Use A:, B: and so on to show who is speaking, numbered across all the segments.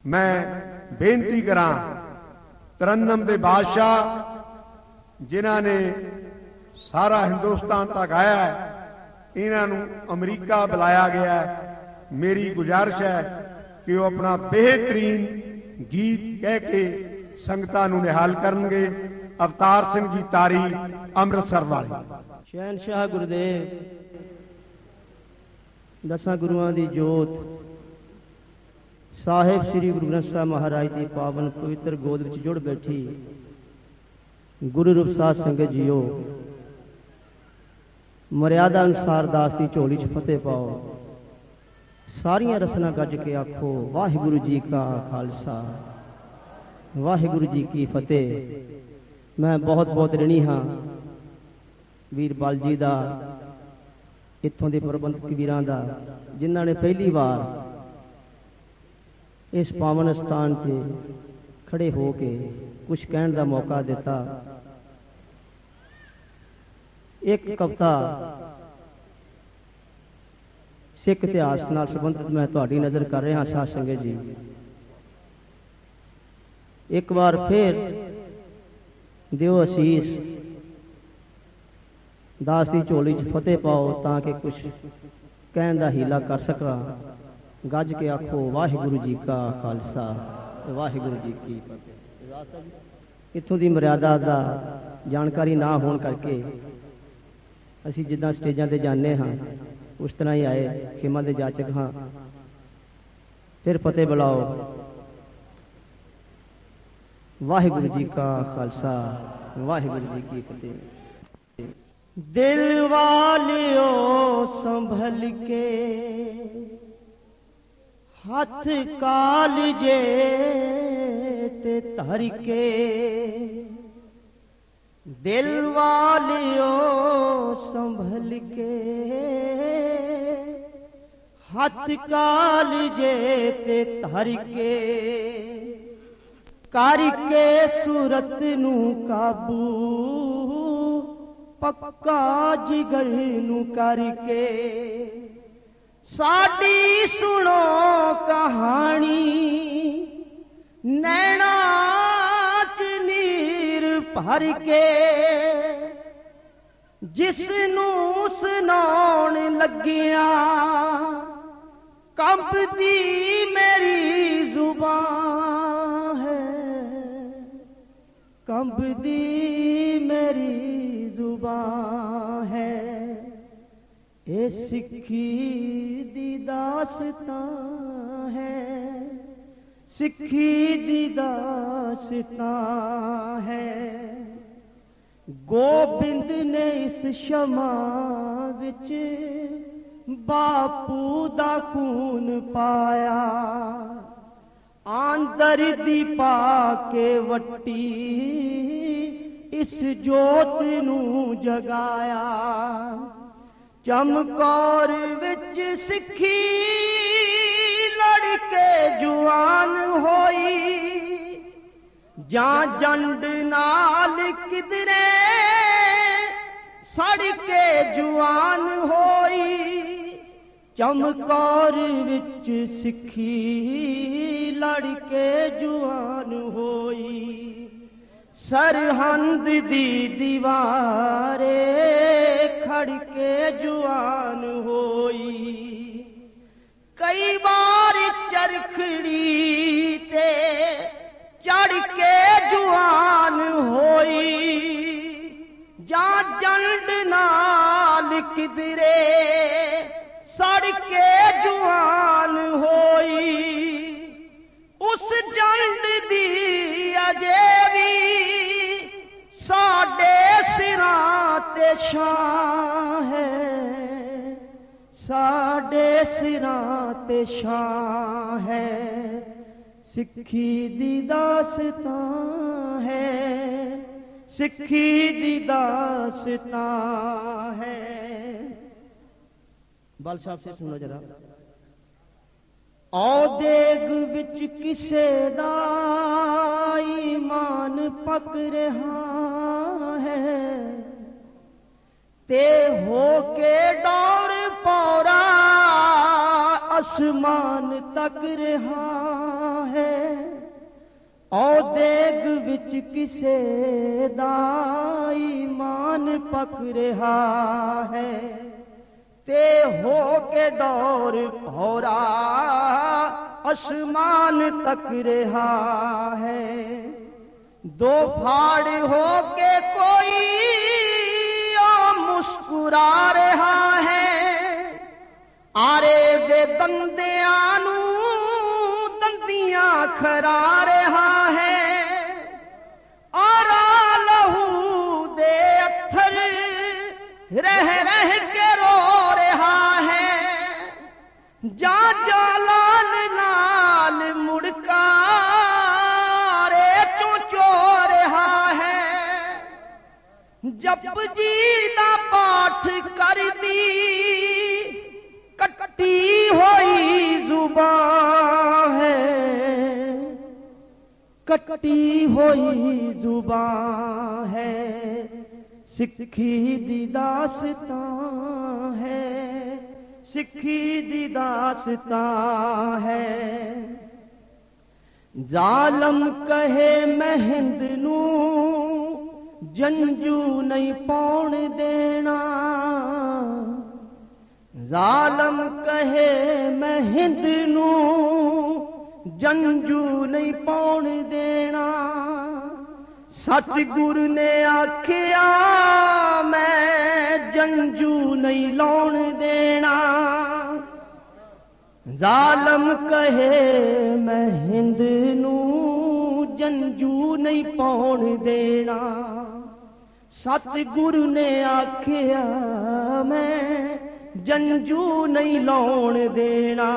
A: मैं बेनती करा तरन्नम दे बादशाह जिन्हां ने सारा हिंदुस्तान तक आया है, इन्हों अमरीका बुलाया गया है। मेरी गुजारिश है कि वो अपना बेहतरीन गीत कह के संगतां नूं निहाल करनगे। अवतार सिंह जी तारी अमृतसर वाले।
B: शहनशाह गुरुदेव दसां गुरुआं दी जोत साहिब श्री गुरु ग्रंथ साहिब महाराज की पावन पवित्र गोद विच जुड़ बैठी गुरु रूप साध संगत जीओ, मर्यादा अनुसार दास की झोली च फतेह पाओ। सारियां रसना गज के आखो वाहिगुरु जी का खालसा वाहिगुरु जी की फतेह। मैं बहुत बहुत ऋणी हाँ वीर बल जी का, इत्थों के प्रबंधक वीरां दा, जिन्हां ने पहली बार इस पावन स्थान से खड़े हो के कुछ कहने का मौका दिता। एक कविता सिख इतिहास नाल संबंधित मैं तुहाडी नज़र कर रहा साध संगत जी। एक बार फिर दिओ असीस, दास की झोली च फतेह पाओ ताकि कुछ कहने का हीला कर सका। गज के आखो वाहिगुरु जी का खालसा वाहिगुरु जी की फतेह। इत्थों की मर्यादा का जानकारी ना होने करके असी जिदा स्टेजा ते जाने हाँ उस तरह ही आए, खिमा दे जाचक हाँ। फिर फतेह बुलाओ। वाहिगुरु जी का खालसा वाहिगुरु जी की फतेह। दिल वालियो संभल के हाथ कालजे ते धर के, दिल वालियो संभल के हाथ कालजे ते धर के, करके सूरत नू काबू पक्का जिगर नू करके। साडी सुनो कहानी नैना च नीर भर के, जिसनू सुनाउण लगिया कंबदी मेरी जुबान है, कंबदी मेरी जुबान है। ये सिक्खी दी दास्तां है, सिक्खी दी दास्तां है। गोबिंद ने इस शमा विच बापू दा खून पाया, आंदर दी पाके वट्टी इस जोत नू जगाया। चमकौर विच सिक्खी लड़के जुआन होई, जां जंड नाल किधरे सड़ के जुआन होई। चमकौर विच सिक्खी लड़के जुआन होई, सरहंद दी दीवारे खड़ के जुआन होई। कई बार चरखड़ी ते चढ़ के जुआन होई, जां जंड नाल किधरे सड़ के जुआन होई। उस जंड दी अजे भी साडे सिरां ते शान है, साडे सिरां ते शान है। सिक्खी दी दास्तां है, सिक्खी दी दास्तां है। बल साहब से सुनो जरा। औ देग विच किसे दा ईमान पक रहा है, ते हो के डौर पौरा आसमान तक रहा है। ਵਿੱਚ ਕਿਸੇ ਦਾ ਈਮਾਨ ਪੱਕ ਰਿਹਾ ਹੈ ਤੇ ਹੋ ਕੇ ਡੋਰ ਭੌਰਾ ਅਸਮਾਨ ਤੱਕ ਰਿਹਾ ਹੈ। ਦੋ ਫਾੜ ਹੋ ਕੇ ਕੋਈ ਮੁਸਕਰਾ ਰਿਹਾ ਹੈ, ਆਰੇ ਦੇ ਦੰਦਿਆਂ ਨੂੰ ਦੰਦੀਆਂ ਖਰਾ ਰਿਹਾ ਹੈ, ਆਰਾ ਲਹੂ ਦੇ ਅੱਥਰ ਰਹਿ ਰਹਿ ਕੇ ਰੋ ਰਿਹਾ ਹੈ, ਜਾ ਲਾਲ ਨਾਲ ਮੁੜਕਾ ਰੇ ਚੋਂ ਚੋ ਰਿਹਾ ਹੈ। ਜਪ ਜੀ ਦਾ ਪਾਠ ਕਰਦੀ ਕੱਟੀ ਹੋਈ ਜ਼ੁਬਾਨ ਹੈ, ਕੱਟੀ ਹੋਈ ਜ਼ੁਬਾਨ ਹੈ। ਸਿੱਖੀ ਦੀ ਦਾਸਤਾਂ ਹੈ, ਸਿੱਖੀ ਦੀ ਦਾਸਤਾਂ ਹੈ। ਜ਼ਾਲਮ ਕਹੇ ਮੈਂ ਹਿੰਦ ਨੂੰ ਜੰਝੂ ਨਹੀਂ ਪਾਉਣ ਦੇਣਾ, ਜ਼ਾਲਮ ਕਹੇ ਮੈਂ ਹਿੰਦ ਨੂੰ ਜੰਝੂ ਨਹੀਂ ਪਾਉਣ ਦੇਣਾ। ਸਤਿਗੁਰ ਨੇ ਆਖਿਆ ਮੈਂ ਜੰਝੂ ਨਹੀਂ ਲਾਉਣ ਦੇਣਾ, ਜ਼ਾਲਮ ਕਹੇ ਮੈਂ ਹਿੰਦ ਨੂੰ ਜੰਝੂ ਨਹੀਂ ਪਾਉਣ ਦੇਣਾ। ਸਤਿਗੁਰ ਨੇ ਆਖਿਆ ਮੈਂ ਜੰਝੂ ਨਹੀਂ ਲਾਉਣ ਦੇਣਾ।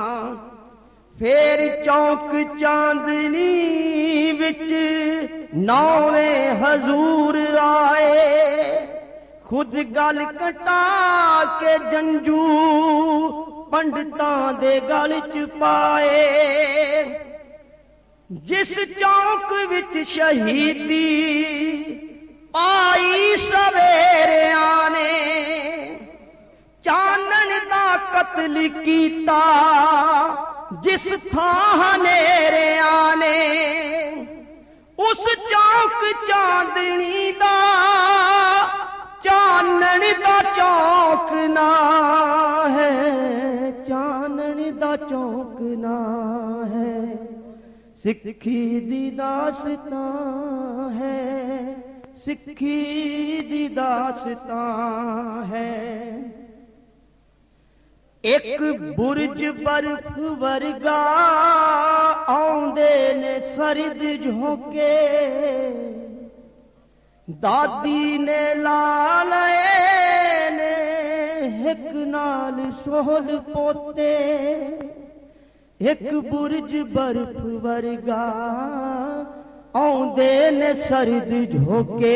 B: ਫੇਰ ਚੌਕ ਚਾਂਦਨੀ ਵਿੱਚ ਨੌਵੇਂ ਹਜ਼ੂਰ ਆਏ, ਖੁਦ ਗੱਲ ਕਟਾ ਕੇ ਜੰਝੂ ਪੰਡਤਾਂ ਦੇ ਗਲ ਚ ਪਾਏ। ਜਿਸ ਚੌਕ ਵਿੱਚ ਸ਼ਹੀਦੀ ਪਾਈ ਸਵੇਰਿਆਂ ਨੇ, ਚਾਨਣ ਦਾ ਕਤਲ ਕੀਤਾ ਜਿਸ ਥਾਂ ਹਨੇਰਿਆਂ ਨੇ, ਉਸ ਚੌਕ ਚਾਂਦਨੀ ਦਾ ਚਾਨਣ ਦਾ ਚੌਕ ਨਾ ਹੈ, ਚਾਨਣ ਦਾ ਚੌਕ ਨਾ ਹੈ। ਸਿੱਖੀ ਦੀ ਦਾਸਤਾਂ ਹੈ, ਸਿੱਖੀ ਦੀ ਦਾਸਤਾਂ ਹੈ। ਇੱਕ ਬੁਰਜ ਬਰਫ਼ ਵਰਗਾ ਆਉਂਦੇ ਨੇ ਸਰਦ ਝੋਂਕੇ, ਦਾਦੀ ਨੇ ਲਾ ਲਏ ਨੇ ਇੱਕ ਨਾਲ ਸੋਹਲ ਪੋਤੇ। ਇੱਕ ਬੁਰਜ ਬਰਫ਼ ਵਰਗਾ ਆਉਂਦੇ ਨੇ ਸਰਦ ਝੋਂਕੇ,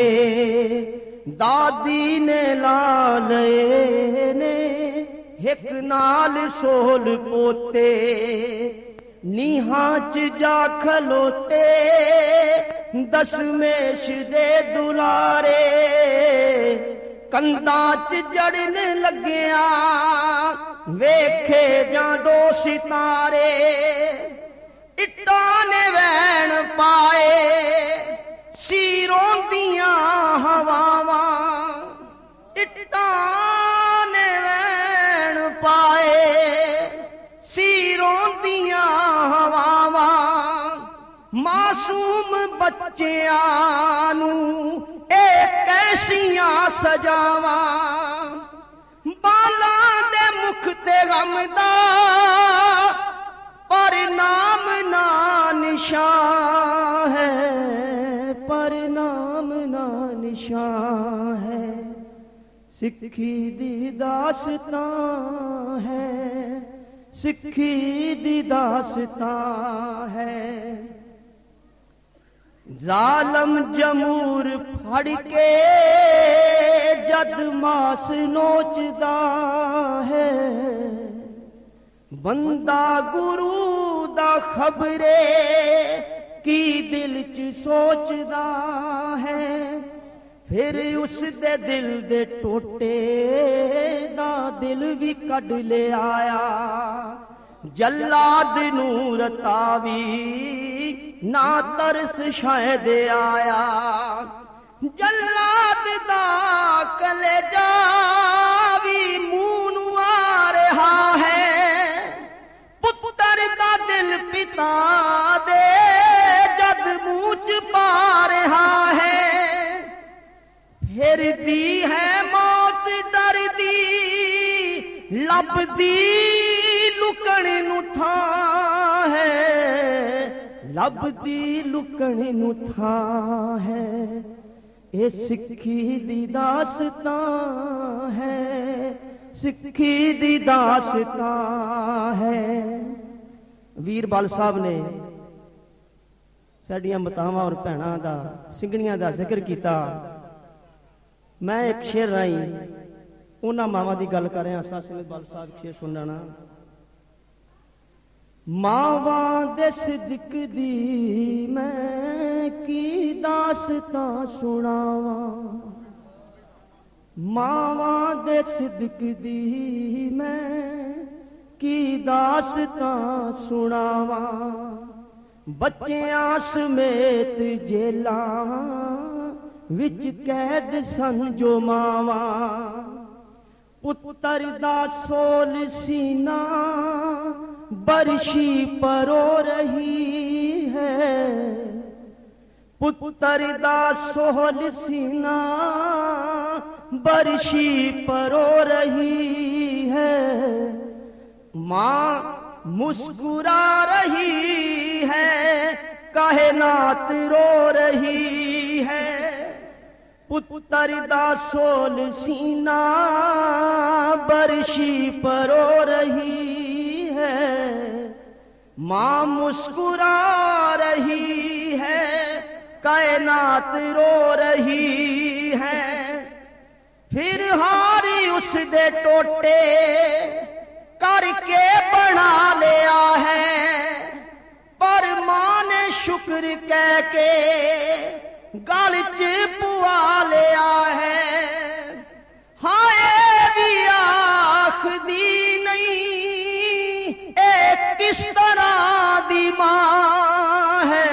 B: ਦਾਦੀ ਨੇ ਲਾ ਲਏ ਨੇ ਇੱਕ ਨਾਲ ਸੋਹਲ ਪੋਤੇ। ਨੀਹਾਂ ਚ ਜਾ ਖਲੋਤੇ ਦਸ਼ਮੇਸ਼ ਦੇ ਦੁਲਾਰੇ, ਕੰਧਾਂ ਚ ਜੜਨ ਲੱਗਿਆ ਵੇਖੇ ਜਾਂ ਦੋ ਸਿਤਾਰੇ। ਇੱਟਾਂ ਨੇ ਵੈਣ ਪਾਏ ਸੀਰੋਂ ਦੀਆਂ ਹਵਾਵਾਂ, ਇੱਟਾਂ ਨੇ ਵੈਣ ਪਾਏ ਸੀਰੋਂ ਦੀਆਂ ਹਵਾਵਾਂ। ਮਾਸੂਮ ਬੱਚਿਆਂ ਨੂੰ ਇਹ ਕੈਸੀਆਂ ਸਜਾਵਾਂ, ਬਾਲਾਂ ਦੇ ਮੁਖ ਤੇ ਗਮ ਦਾ ਪਰ ਨਾਮ ਨਾ ਨਿਸ਼ਾਨ ਹੈ, ਪਰ ਨਾਮ ਨਾ ਨਿਸ਼ਾਨ ਹੈ। ਸਿੱਖੀ ਦੀ ਦਾਸਤਾਂ ਹੈ, ਸਿੱਖੀ ਦੀ ਦਾਸਤਾਂ ਹੈ। ਜ਼ਾਲਮ ਜਮੂਰ ਫੜ ਕੇ ਜਦ ਮਾਸ ਨੋਚਦਾ ਹੈ, ਬੰਦਾ ਗੁਰੂ ਦਾ ਖਬਰੇ ਕੀ ਦਿਲ ਚ ਸੋਚਦਾ ਹੈ। ਫਿਰ ਉਸ ਦੇ ਦਿਲ ਦੇ ਟੋਟੇ ਦਾ ਦਿਲ ਵੀ ਕੱਢ ਲਿਆਇਆ, ਜੱਲਾਦ ਨੂੰ ਰਤਾਵੀ ना तरस शायद आया, जल्लाद दा कलेजा भी मूंह नूं आ रहा है, पुत्तर दा दिल पिता दे जद मूंह च पा रहा है। फिर दी है मौत डरदी, लभदी लुकण नूं थां है, लभदी लुकण नूं थां है। ये सिक्खी दी दास्तां है, सिक्खी दी दास्तां है। वीर बल साहब ने साडियां मातावां और भैणां दा ਸਿੰਘਣੀਆਂ ਦਾ ਜ਼ਿਕਰ ਕੀਤਾ। मैं एक शेर राई उन्हां मावां दी गल कर रहा। सासिम बल साहब शेर सुनना। मावां दे सिदक दी मैं की दास्तां सुनावां, मावां दे सिदक दी मैं की दास्तां सुनावां। बच्चियां समेत जेलां विच कैद सन जो मावां, पुत्तर दा सोल सीना बरशी परो रही है, पुत्तर दा सोल सीना बरशी परो रही है। माँ मुस्कुरा रही है, कायनात रो रही है, पुत्तर दा सोल सीना बरशी परो रही है। माँ मुस्कुरा रही है, कायनात रो रही है। फिर हारी उस दे टोटे करके बना लिया है, पर मां ने शुक्र कह के गल च पुआ लिया है। हाय भी आखदी नहीं ए किस तरह दी मां है,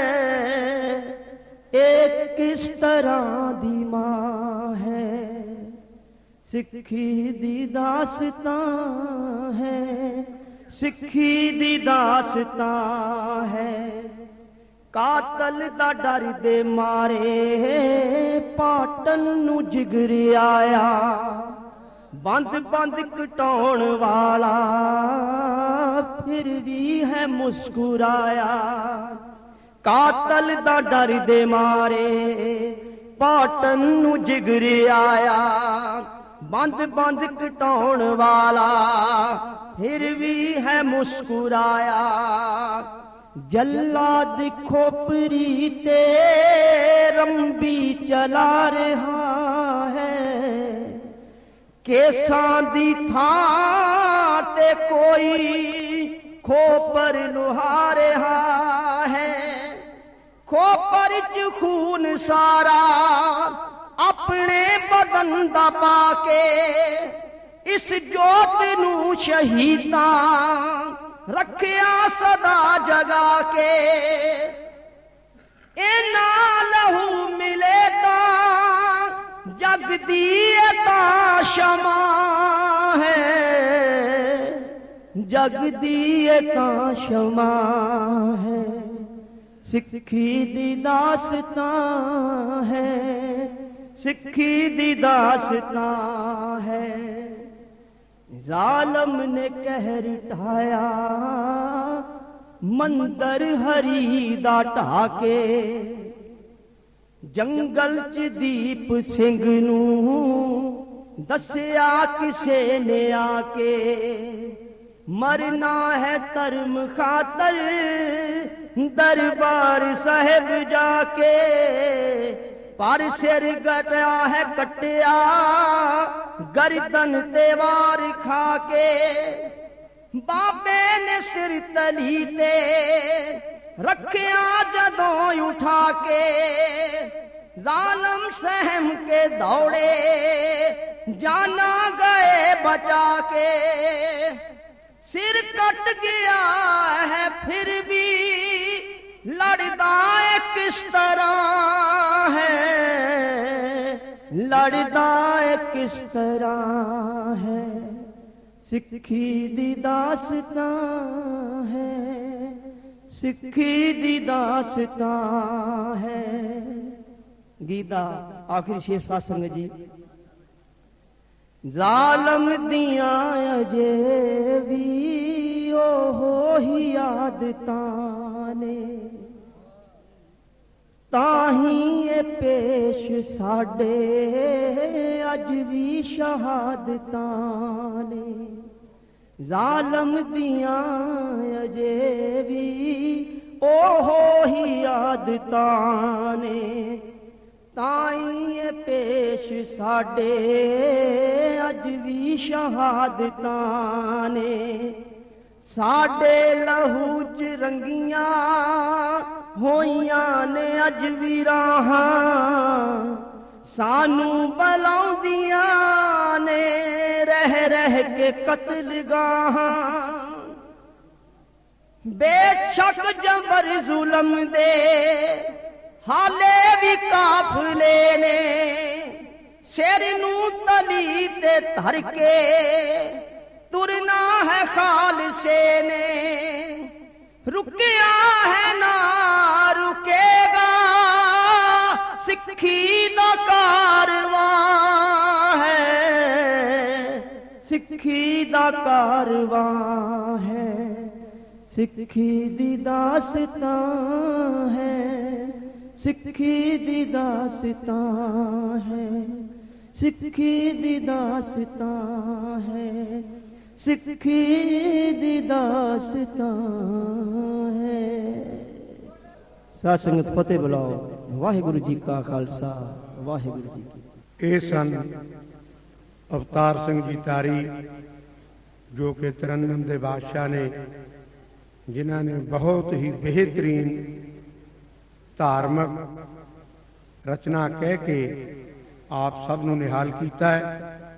B: एक किस तरह दी मां है। सिक्खी दी दास्तां है, सिक्खी दी दास्तां है। कातल दा डर दे मारे पाटन नू जिगर आया, बंद बंद कटाउण वाला फिर भी है मुस्कुराया। कातल दा डर दे मारे पाटन नू जिगर आया, बंद बंद कटाउण वाला फिर भी है मुस्कुराया। जल्लाद खोपरी ते रंबी चला रहा है, केसां दी थां ते कोई खोपर लुहा रहा है। खोपर च खून सारा अपने बदन दा पाके, इस जोत नू शहीदां रखिया सदा जगा के। इना लहू मिले तां जग दी तां शमा है, जग दी तां शमा है। सिक्खी दी दास्तां है, सिक्खी दी दास्तां है। जालम ने कहर ढाया मंदर हरी दा ढाके, जंगल च दीप सिंह नू दसिया किसे ने आके। मरना है धर्म खातर दरबार साहिब जाके, पर सिर गटया है कटिया गर्दन ते वार खाके। बाबे ने सिर तली ते रखिया जदों उठा के, जालम सहम के दौड़े जाना गए बचा के। सिर कट गया है फिर भी लड़दा है किस तरह है, लड़दा है किस तरह है, सिक्खी दी दास्तां है, सिक्खी दी दास्तां है। गीत दा आखिरी शेर साध संगत जी। जालम दियां अजे भी ओहो ही आदतां ने, ताही ये पेश साडे अज भी शहादतां ने। जालम दियां अजे भी ओहो ही आदतां ने, ताई ये पेश साडे अज भी शहादतां ने। साडे लहू च रंगियां होइयां ने अज भी राहां, सानू बलाउंदियां ने रह रह के कत्लगाहां। बेशक जबर जुलम दे हाले भी काफले ने, सिर नू तली ते धर के तुरना है खालसे ने। रुकिया है ना रुकेगा सिक्खी दा कारवां है, सिक्खी दा कारवां है, सिक्खी दी दास्तां है, सिक्खी दी दास्तां है, सिक्खी दी दास्तां है, सिक्खी दी दास्तां है। साध संगत फतेह बुलाओ। वाहिगुरु जी का खालसा, वाहिगुरु जी की।
A: ਇਹ ਸਨ ਅਵਤਾਰ ਸਿੰਘ ਜੀ ਤਾਰੀ, ਜੋ ਕਿ ਤਰਨਮ ਦੇ ਬਾਦਸ਼ਾਹ ਨੇ, ਜਿਨ੍ਹਾਂ ਨੇ ਬਹੁਤ ਹੀ ਬਿਹਤਰੀਨ ਧਾਰਮਿਕ ਰਚਨਾ ਕਹਿ ਕੇ ਆਪ ਸਭ ਨੂੰ ਨਿਹਾਲ ਕੀਤਾ ਹੈ।